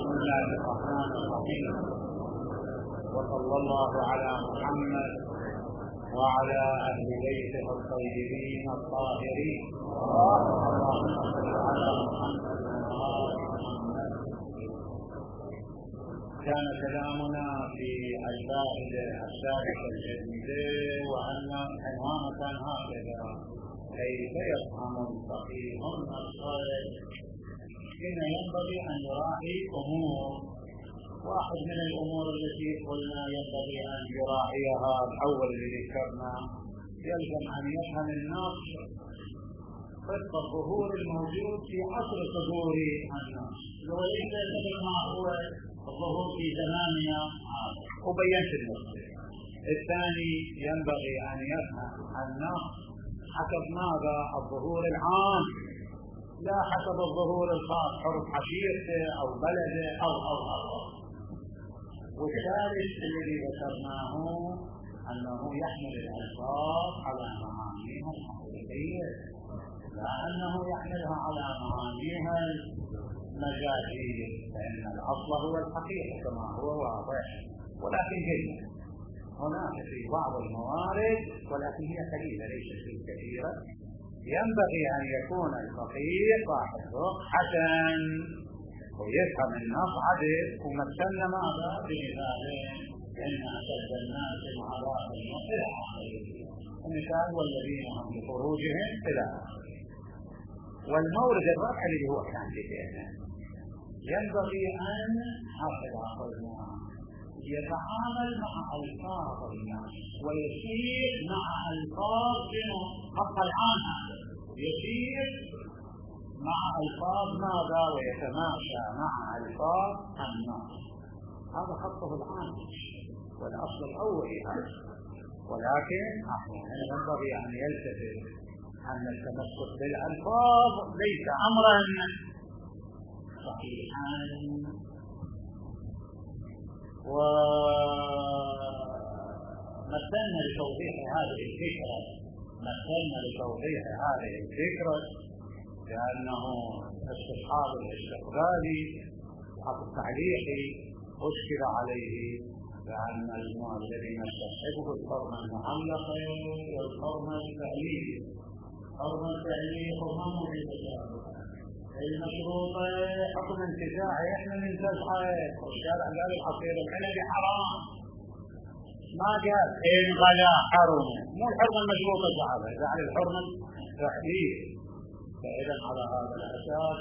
بسم الله الرحمن الرحيم، وصلى الله على محمد وعلى أهل بيته الطيبين الطاهرين. اللهم صل على محمد وعلى محمد. كان كلامنا في الفائدة السابقة الجديدة وأن عنوان كان هكذا: كيف يفهم الفقيه الصالح؟ إن ينبغي أن يراعي أمور. واحد من الأمور التي قلنا ينبغي أن يراعيها الأول اللي ذكرنا، يلزم أن يفهم النص قصة الظهور الموجود في عصر صدور النص، وليس يتفق مع هو الظهور في زماننا وبينت النص. الثاني ينبغي أن يفهم النص حسب ماذا؟ الظهور العام، لا حسب الظهور الخاص، حرب عشيرته أو بلده أو. والثالث الذي ذكرناه أنه يحمل الألفاظ على معانيها الحقيقية، لا أنه يحملها على معانيها المجازية، فإن الأصل هو الحقيقة كما هو واضح. ولكن هناك في بعض الموارد، ولكن هي قليلة ليست كثيرة، ينبغي أن يكون الفقيه صاحب ذوق حسن ويفهم النص عدل. ومثلنا ماذا؟ بمثال إن أشد الناس عذابا إلى آخره، المثال والذين هم بفروجهم إلى آخره. والمورد الرابع اللي هو كان ذكرنا، ينبغي أن حسب عقلنا يتعامل مع ألفاظ الناس ويسير مع ألفاظ حق العام، يسير مع ألفاظ ماذا؟ ويتماشى مع ألفاظ الناس. هذا خطه العام والأصل الأول هذا. ولكن أحيانا ينبغي أن يلتفت أن التمسك بالألفاظ ليس أمرا صحيحا. ومثلنا لتوضيح هذه الفكرة لأنه استصحاب الاستقبالي حق التعليقي أشكل عليه، لأن الذي يستصحبه الحرمة المعلقة والحرمة الفعلية. الحرمة الفعلية حرمة بالتجارب، المشروطة حكم انتزاعي، احنا ننتزعه. والشارع قال العصير العنبي حرام، ما قال إن غلا حرم، مو الحرمة المشروطة جعل الحرمة الفعلية. فإذا على هذا الأساس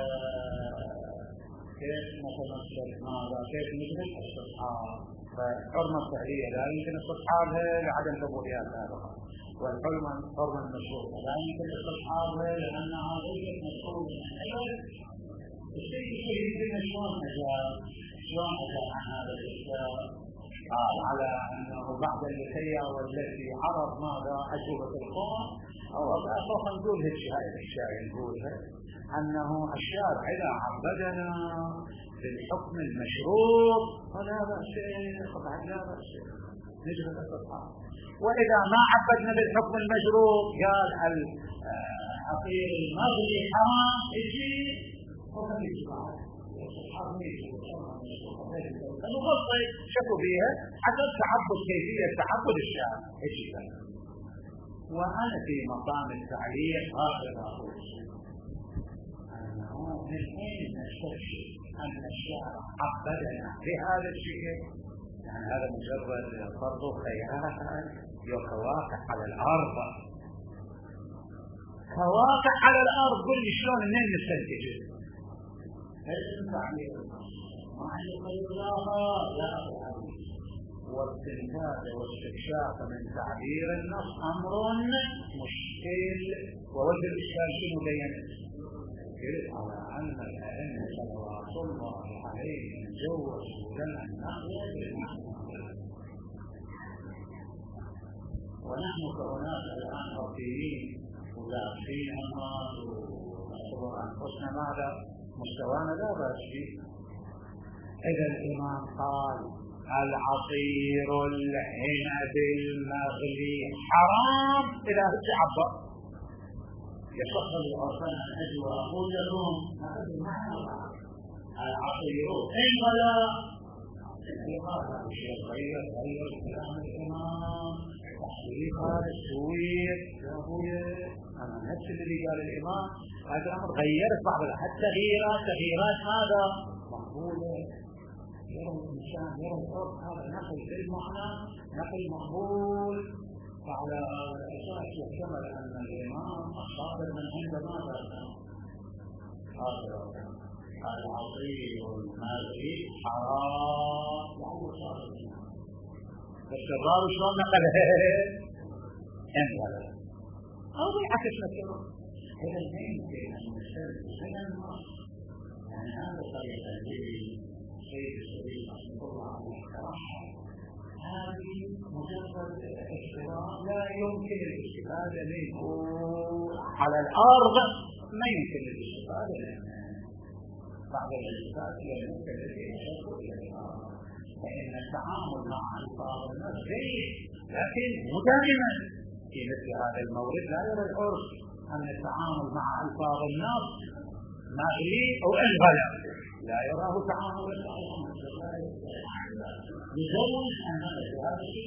كيف نتمسك ماذا؟ كيف ندرك الاستصحاب؟ فالحرمة الفعلية لا يمكن استصحابها لعدم ثبوتها سابقا، والحرمة المشروطة لا يمكن استصحابها لأنها ليست مشروطة من العلم. الشيء يريدنا شلون أجاب عن هذا الإشكال؟ قال على أنه بعد اللحية والتي عرض ماذا؟ أجوبة القوم، أو أصلا نقول هاي الأشياء نقولها، أنه الشارع إذا عبدنا بالحكم المشروط فلا بأس، طبعا لا بأس نجري الاستصحاب. وإذا ما عبدنا بالحكم المشروط قال العصير المغلي حرام، يجي حكم الإجماع المفصل شكوا فيها حسب تعبد، كيفية تعبد الشارع. وأنا في مقام التعليق هكذا أقول أنه من حين نستشعر أن الشارع عبدنا بهذا الشكل، يعني هذا مجرد فرض خيال كواقع على الأرض، كواقع على الأرض. قل لي شلون منين نستنتج؟ هذا التعليق ما عنده خير لا واستنتاج واستكشاف من تعبير النص أمر مشكل. ووجه الإشكال شنو بين؟ على أن الأئمة صلوات الله عليهم جوزوا لنا النقل بالمعنى، ونحن كأناس الآن ربيين ودارسين الناس ونعتبر أنفسنا ماذا؟ مستوانا لا بأس به. إذا الإمام قال العصير العنب المغلي حرام، إذا تعبر يصح للعرفان أن أجي وأقول لكم هذا المعنى يغيروه أين ولا هذا الشيء غير كلام الإمام تحريف هذا التسوير يا أخوي أنا نفس الذي قال الإمام هذا الأمر غيرت بعض حتى تغييرات هذا مقبولة يرى الإنسان يرى الأرض هذا نقل بالمعنى نقل مقبول فعلى الأساس يحتمل أن الإمام الصادر من عند ماذا هذا العصير والمازي حرام وهو صادر بس الراوي شلون نقلها انقل أو بالعكس نفسه هذا الزين في أن يسلم من النص يعني هذا طريقة سيد السبيل رحمه الله عليه هذه مجرد اختراع لا يمكن الاستفادة منه على الأرض ما يمكن الاستفادة منه بعض الاستفادة لا يمكن الاستفادة فإن التعامل مع ألفاظ النص جيد لكن دائما في مثل هذا المورد لا يرى العرف أن التعامل مع ألفاظ النص مغلي أو انغلى لا يراه تعامل يزوج أن هذا الشيء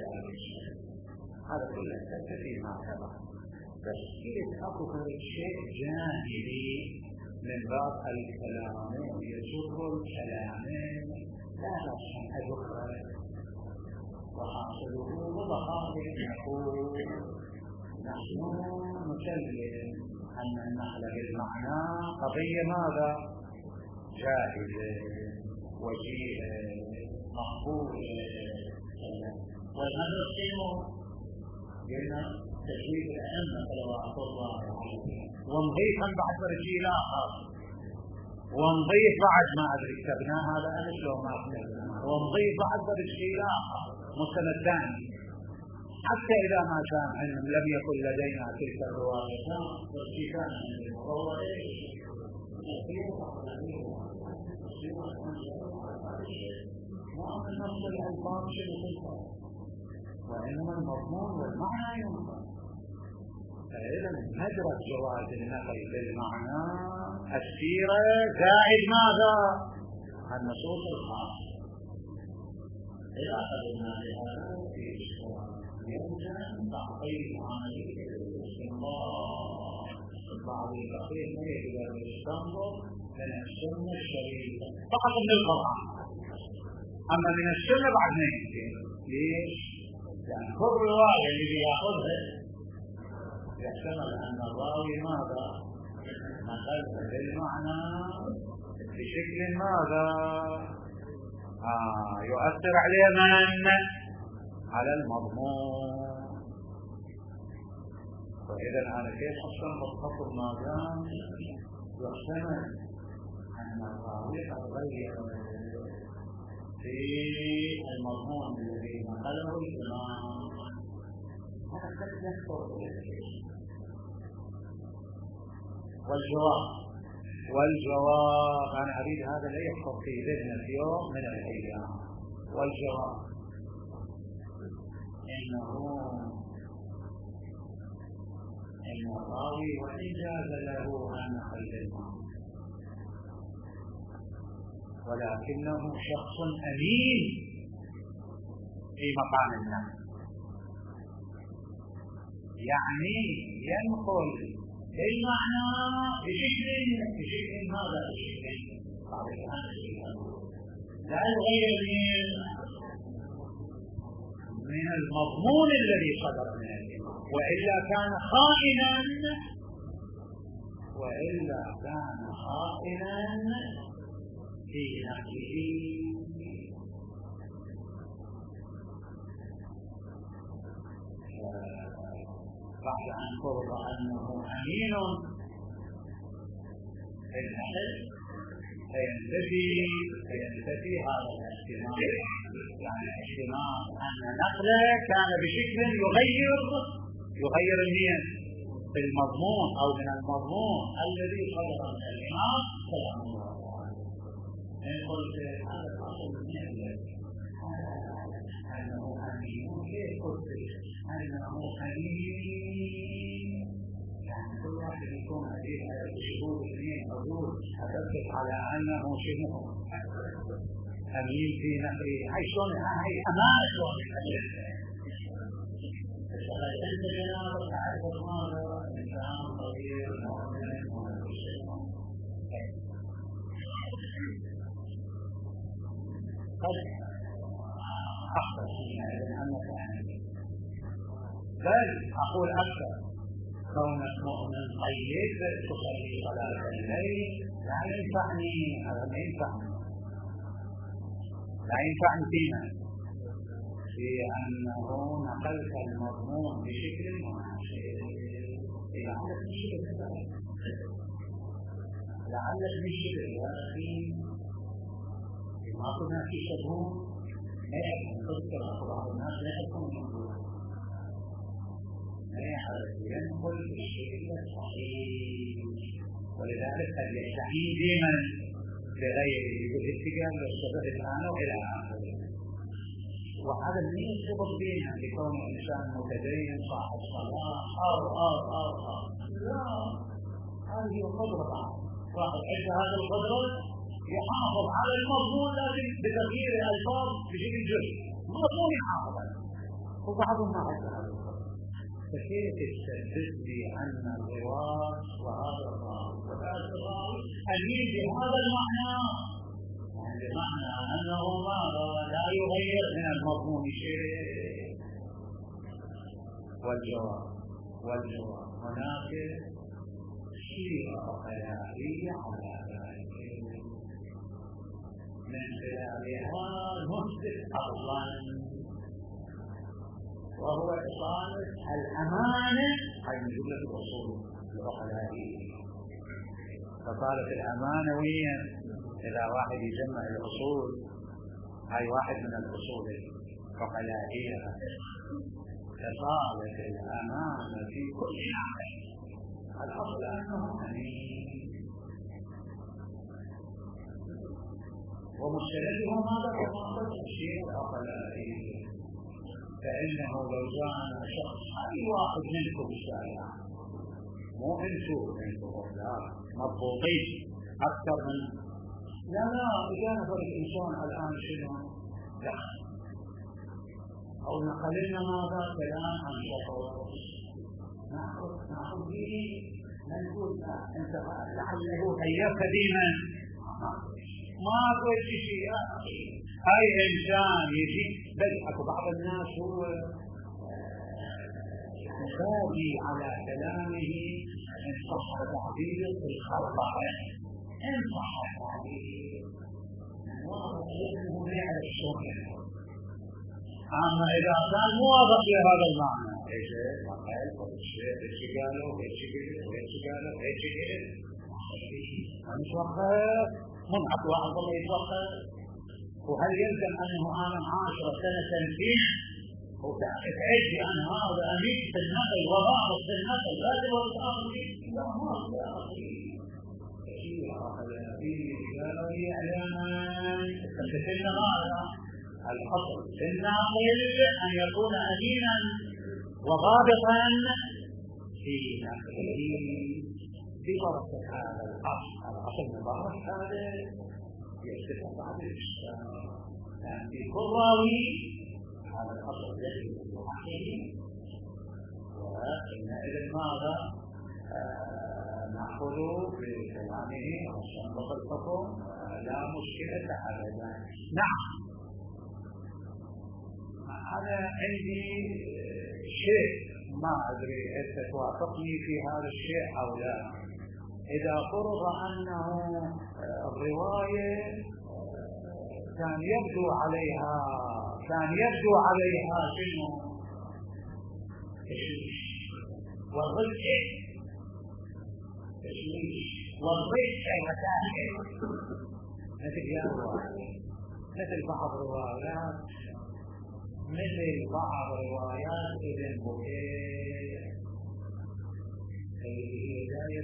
هذا كله تستفيد مع بعض بس كيف أخذ الشيء جانبي من باب الكلام يجر الكلام لا تفهم أذكر وحاصله وضحاته نقول نحن نسلم أن النقل بالمعنى قضية ماذا جاهزة وجيهة مقبولة والمدرسين قلنا تجويد الأئمة صلوات الله عليهم ونضيف بعد برجيل آخر ونضيف بعد ما أدري كتبناه هذا أنا لو ما كتبنا ونضيف بعد برجيل آخر مستند ثاني حتى إذا ما كان علم لم يكن لدينا تلك الروايتان والكتاب من المطورين وأن نص الألفاظ شيء وإنما المضمون والمعنى ينقل فإذا مجرى جواز النقل بالمعنى السيرة زائد ماذا؟ النصوص الخاصة إذا أخذنا بهذا في يمكن تعطيل عملية الاستنباط بعض الأخير ما يقدر يستنبط من السنة الشريفة فقط من القرآن أما من السنة بعد ما يمكن ليش؟ لأن كل رواية اللي يأخذها يحتمل أن الراوي ماذا؟ نقلها بالمعنى بشكل ماذا؟ يؤثر عليه من؟ على المضمون فإذا أنا كيف أستنبط حكم ما دام يحتمل أن الراوي قد غير في المضمون الذي نقله الإمام هذا قد يخطر والجواب أنا أريد هذا لا يخطر في ذهننا في يوم من الأيام والجواب إن الراوي وإن جاز له أن نقل المعنى ولكنه شخص أمين في مقام النقل يعني ينقل بالمعنى بشكل ماذا لا يغير من المضمون الذي صدر من الإمام وإلا كان خائنا في نقله بعد أن فرض أنه أمين في النقل فينتفي هذا الاحتمال يعني احتمال أن نقله كان بشكل يغير النية في المضمون أو من المضمون الذي صدر من الإمام سلام الله عليه إن قلت هذا الأصل من أنه أمين كيف قلت أنه أمين يعني كل واحد يكون عليه شهود اثنين حدود هذا يؤسس على أنه شنو أمين في نهره. هاي شلون هاي أمانة شلون أنت جنابك تعرف ماذا إنسان طويل مؤمن قد أخطأ أنك بل أقول أكثر كونك مؤمن طيب تصلي صلاة الليل لا ينفعني. هذا ما ينفعني، لا ينفعني فينا في أنه نقلت المضمون بشكل مناسب. لعلك بالشكل يا أخي ما كنا في شبهون لا يكون تذكر بعض الناس لا يكون منظور لا ينقل بالشكل الصحيح. ولذلك قد يستعين دائما بغيره بالاتجاه للشبه الآن وإلى آخره. وهذا من يرتبط بنا لكون الإنسان متدين صاحب صلاة لا، هذه القدرة. واحد عنده هذا القدرة يحافظ على المضمون لكن بتغيير الألفاظ بشكل جزئي، مضمون يحافظ عليه وبعضهم ما عنده هذا القدرة. فكيف تستدل لي أن الرواة وهذا الراوي وهذا الراوي أمين بهذا المعنى، يعني بمعنى أنه لا يغير من المضمون شيء؟ والجواب هناك صيغة خيالية على ذلك من خلالها نثبت أصلا، وهو إقامة الأمانة أي من جملة الأصول العقلائية. فصارت الأمانة وين؟ إذا واحد يجمع الأصول هاي واحد من الأصول العقلائية، فصارت الأمانة في كل ناحية. الأصل أنه أمين، ومشكلته ماذا؟ ومعطل الشيء العقلائي. فإنه لو جاءنا شخص أي واحد منكم الشارع مو انتم لا مضبوطين أكثر من لا إذا نفر الإنسان الآن شنو لا أو نقلنا ماذا كلام عن شخص نأخذ به نقول أنت لعله هيا قديما ما أقول شيء يا أخي. أي إنسان يجي بل أكو بعض الناس هو مبادي على كلامه إن صح تعبير في الخطأ إن صح تعبير واضح أنه يعرف الشغل. أما إذا كان موافق لهذا المعنى إيش قالوا يتوقف منعت واحد الله يتوقف. وهل يلزم أنه أنا 10 سنة سنتين وتعد عن هذا أمين في النقل وضابط في النقل لازم والآخر لا ما يا أخي كثير لا يعلم فكتبنا هذا الأصل في الناقل أن يكون أمينا وضابطا في نقله ببركة هذا الأصل المبارك هذا يستفاد بعض الإشكال يعني كل راوي هذا الأصل يجب بحقه. وحينئذ ماذا نأخذ بكلامه ونستنبط الحكم لا مشكلة أبدا. نعم أنا عندي شيء ما أدري إذا توافقني في هذا الشيء أو لا. إذا فرض أنه الرواية كان يبدو عليها شنو تشويش والضيق تشويش والضيق أي مسائل مثل بعض روايات ابن بكير الرجال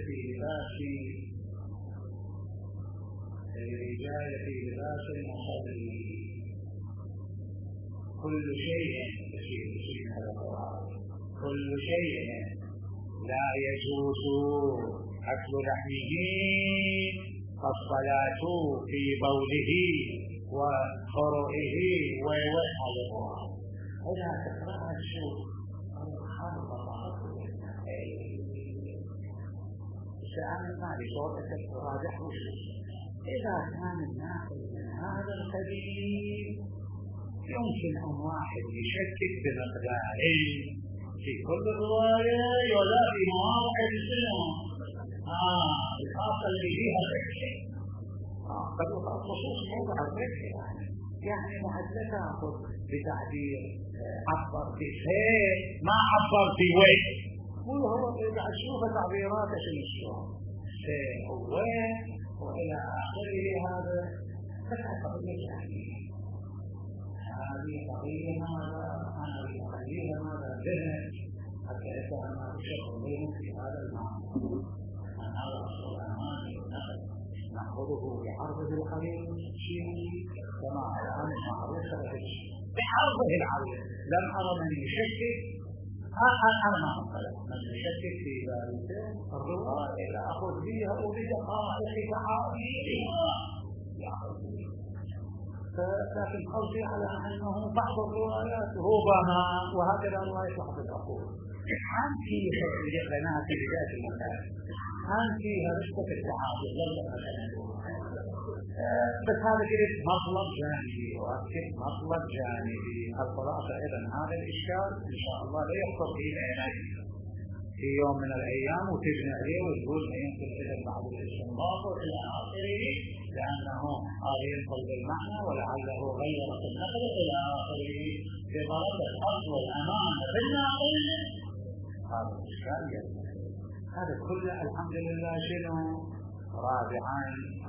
في لباس المصلي كل شيء لا يجوز أكل لحمه الصلاة في بوله وقرئه ووحده. إذا تقرأها تشوف أنا ما لي صوتك راجح وشوف. إذا كان الناقل من هذا القبيل يمكن أن واحد يشكك بمقدارين في كل الرواية ولا في مواضع السنة الخاصة اللي فيها الركة قد يقال خصوص موضع الركة يعني معدلة تأخذ بتعبير عبر في خير ما عبر في وين وهو إذا أشوف تعبيرات شنو خير وين وإلى آخره. هذا فتعتقد يعني هذه قضية ماذا أنا بقضية ماذا ذهن حتى يفهم ما تشغله في هذا المعنى أن هذا أصل الأمان نأخذه بعرضه القليل شيء كما الآن معروف بعرضه العليل. لم أرى من يشكك أنا ما أقول من يشكك في ذلك الرواية لا أخذ بها وبدقائق تعاليها لكن قصدي على أنه بعض الروايات ربما وهكذا رواية بعض الأقوال عن فيها قناة لذات المكان عن فيها رشدة التعاطي بس هذا كده مطلب جانبي وأكد مطلب جانبي. الخلاصة إذن هذا الإشكال إن شاء الله لا يخطر فيه عينك في يوم من الأيام وتبني عليه وتقول يمكن إذن بعض الاستنباط إلى آخره لأنه هذا ينقل بالمعنى ولعله غير في النقل إلى آخره بغرض الأصل والأمان بالنقل. هذا الإشكال هذا كله الحمد لله شنو رابعا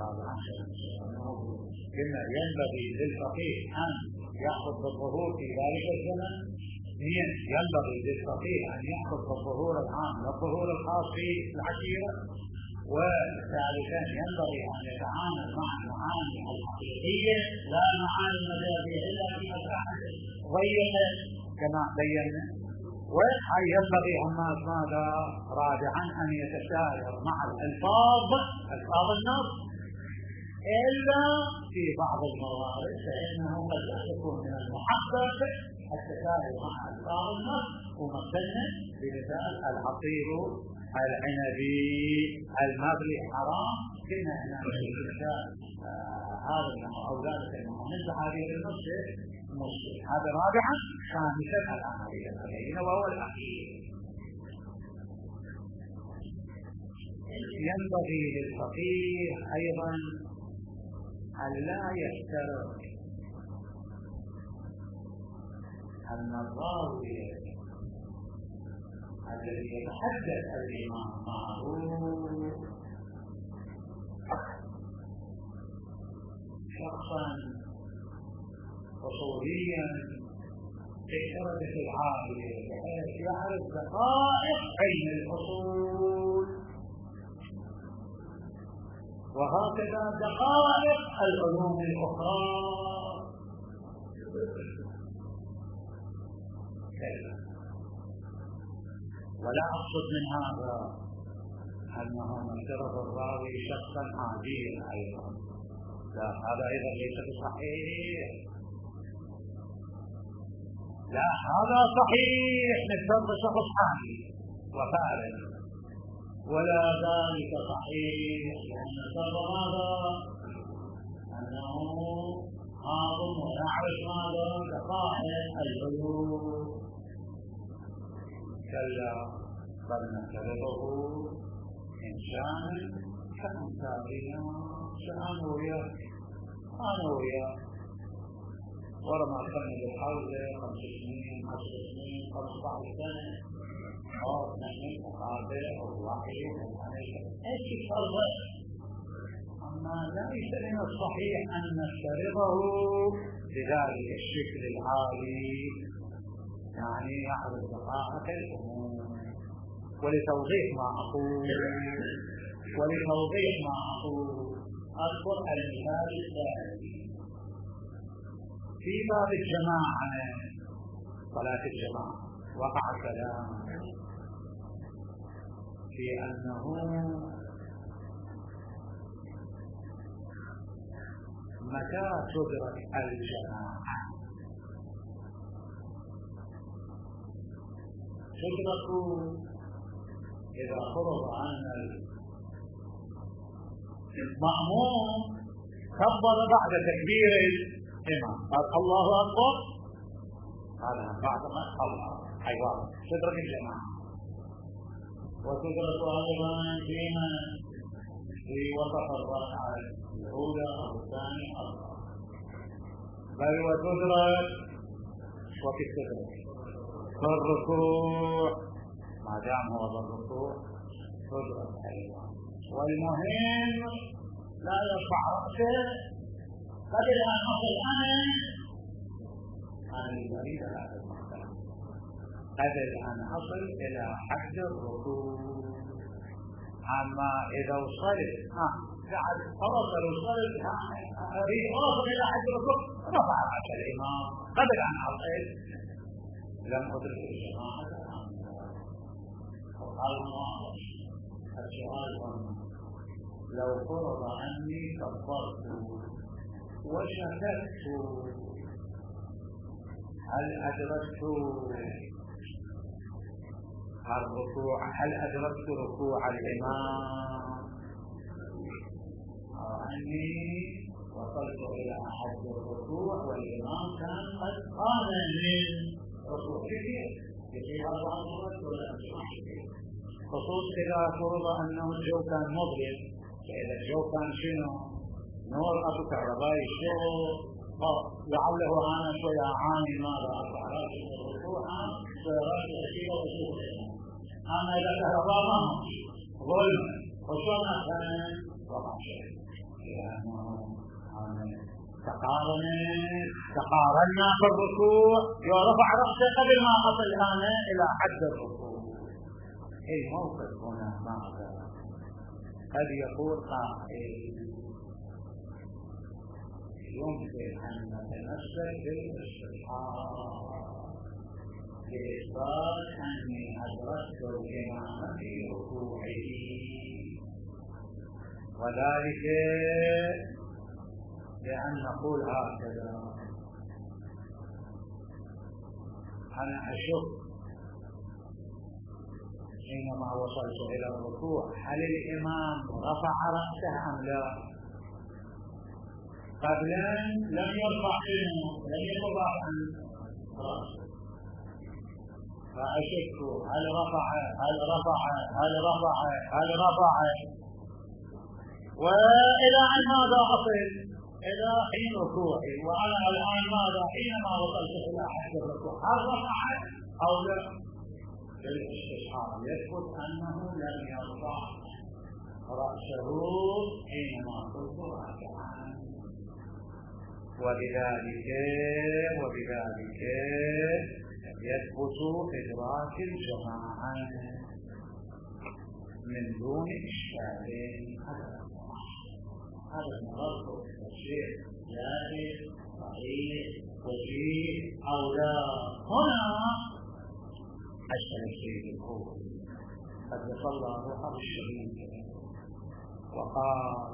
كما ينبغي للفقيه أن يأخذ بالظهور في ذلك الزمن. ينبغي للفقيه أن يأخذ بالظهور العام والظهور الخاص في العشيرة. وثالثا ينبغي أن يتعامل مع المعاني الحقيقية لا المعاني المجازية إلا في مساحة ضيقة كما بينا. وينبغي ماذا رابعا أن يتساير مع الألفاظ النص إلا في بعض الموارد فإنه قد يكون من المحقق التساهل مع ألفاظ النص. ومثلنا بمثال العصير العنبي المغلي حرام كنا هنا هذا أو ذلك مثل هذه النص مسلم. هذا رابعا. خامسا العملية الأخيرة وهو الأخير ينبغي للفقيه أيضا أن لا يفترض أن الراوي الذي يتحدث الإمام معه شخصا أصوليا في درجة العالية بحيث يعرف دقائق علم الأصول وهكذا دقائق العلوم الأخرى. ولا أقصد من هذا أنه نفترض الراوي شخصا عاديا أيضا، لا هذا أيضا ليس بصحيح. لا هذا صحيح نفترض شخص عادي وفارغ، ولا ذلك صحيح لأن نفترض ماذا أنه عاظم ويعرف ماذا دقائق العلوم. كلا بل نفترضه إنسانا كأمثالنا أنا وياه ورمى الفن بالحوزة 5 سنين 10 سنين 15 سنة أو نحن مقابل أو وحي ايش الفرق؟ أما ليس من الصحيح أن نفترضه بذلك الشكل العالي، يعني يعرف دقائق الأمور. ولتوضيح ما أقول أذكر المثال الثاني في باب الجماعة، صلاة الجماعة. وقع الكلام في أنه متى تدرك الجماعة؟ تدرك إذا فرض عن المأموم كبر بعد تكبير الإمام، قال الله أكبر، قال بعد ما الله حيوان، تدرك الجماعة. وتدرك أيضا فيما في وسط الركعة الأولى أو الثانية أو بل وتدرك وفي التدرك في الركوع ما دام هو بالركوع تدرك أيضا. والمهم لا يرفع رأسه قبل أن أصل أنا البريد على هذا المحترم قبل أن أصل إلى حد الركوع. أما إذا وصلت بعد خلاص وصلت أريد أوصل إلى حد الركوع رفع رأس الإمام قبل أن أصل لم أدرك الجماعة. وقال السؤال لو فرض عني كبرت وشككت هل أدركت الركوع؟ هل أدركت ركوع الإمام أني وصلت إلى حد الركوع والإمام كان قد قام من ركوع كثير يجيب 4 مرات ولا 5 كثير، خصوصا إذا فرض أنه الجو كان مظلم. فإذا الجو كان شنو نور أبو كهربائي الشغل لعله أنا شوية أعاني ماذا أرفع رأسي من الركوع شوية رأسي أشيله وأشوفه. أما إذا كهرباء ما ظلم وشونا كان وقع شيء لأنه تقارنا في الركوع ورفع رأسه قبل ما أصل أنا إلى حد الركوع. الموقف هنا ماذا؟ قد يقول قائل يمكن أن نتمسك بالاستصحاب لإثبات أني أدركت الإمام في ركوعه، وذلك بأن نقول هكذا: أنا أشك حينما وصلت إلى الركوع هل الإمام رفع رأسه أم لا؟ قبلا لم يرفع لم يرفع عن رأسه، فأشك هل رفع وإلى أن ماذا أصل إلى حين ركوعي، وأنا الآن ماذا حينما وصلت إلى حد الركوع هل رفع أو لا؟ الاستصحاب يثبت أنه لم يرفع رأسه حينما قلت راكعا، وبذلك يثبت إدراك الجماعة من دون إشكال. هذا المرض الشيء جائز صحيح وجيه أو لا. هنا أشكل الشيء الأول قد صلى روحه الشهيد وقال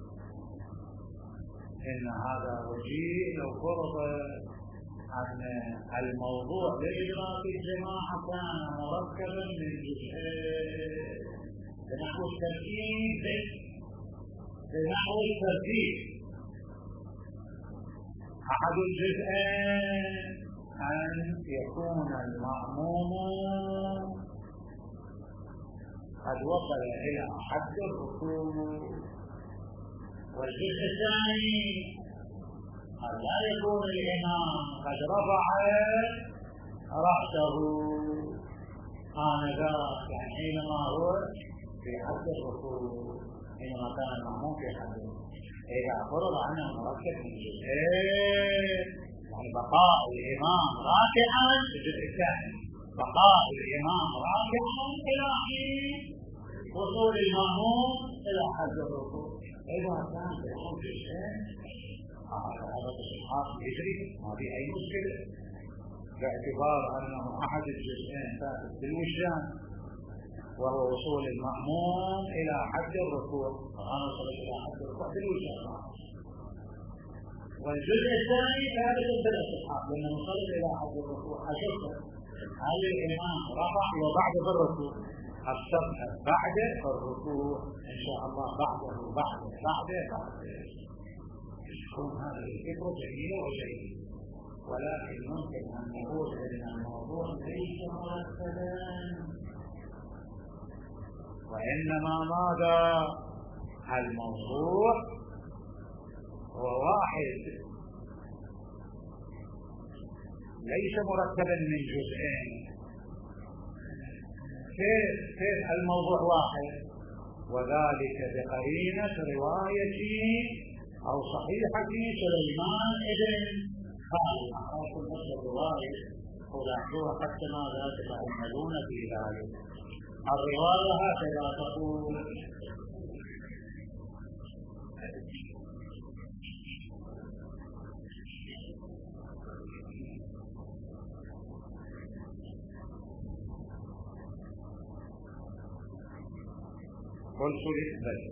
إن هذا وجيه لو فرض أن الموضوع لإدراك الجماعة كان مركبا من جزئين بنحو الترتيب. أحد الجزئين أن يكون المأموم قد وصل إلى حد الركوع، والجزء الثاني قد لا يكون الإمام قد رفع رأسه آنذاك حينما هو في حد الركوع، حينما كان المأموم في حد الركوع. إذا فرض عنه مركب من جزئين، يعني بقاء الإمام راكعا في الجزء الثاني، بقاء الإمام راكعا إلى حين وصول المأموم إلى حد الركوع. إذا كان في حد الجزئين هذا الصحاح يجري ما في أي مشكلة، باعتبار أنه أحد الجزئين ثابت بالوجدان وهو وصول المأموم إلى حد الركوع، فأنا وصلت إلى حد الركوع بالوجدان. والجزء الثاني ثابت بالاستصحاب لأنه وصل إلى حد الركوع. أشوفه هل الإمام رفع وبعد الركوع الصفحة بعد الركوع إن شاء الله بعده يكون هذه الفكرة جميلة وجيدة، ولكن ممكن أن نقول أن الموضوع ليس مرتبا وإنما ماذا؟ الموضوع هو واحد ليس مرتبا من جزئين. كيف الموضوع واحد؟ وذلك بقرينة رواية أو صحيحة سليمان ابن خالد. أخاكم بس الرواية ولاحظوها حتى ماذا تتأملون في ذلك. الرواية هكذا تقول: قلت لإثبت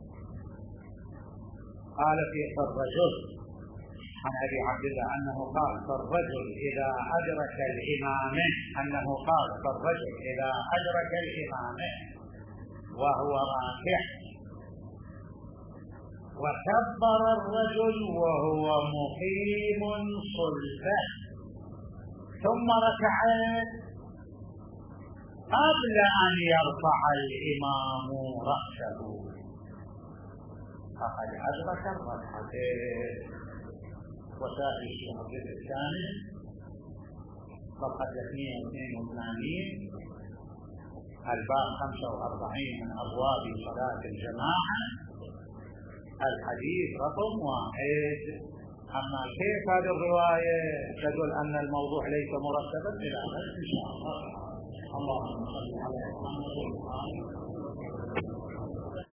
قال في الرجل عن أبي عبد الله أنه قال فالرجل إذا أدرك الإمامين وهو راكع وكبر الرجل وهو مقيم صلبه ثم ركع قبل أن يرفع الإمام رأسه فقد أدرك الركعتين. وسائل الشهر الثاني صفحة 282 الباب 45 من أبواب صلاة الجماعة الحديث رقم 1. أما كيف هذه الرواية تدل أن الموضوع ليس مرتبا إلى غير إن شاء الله. اللهم صل على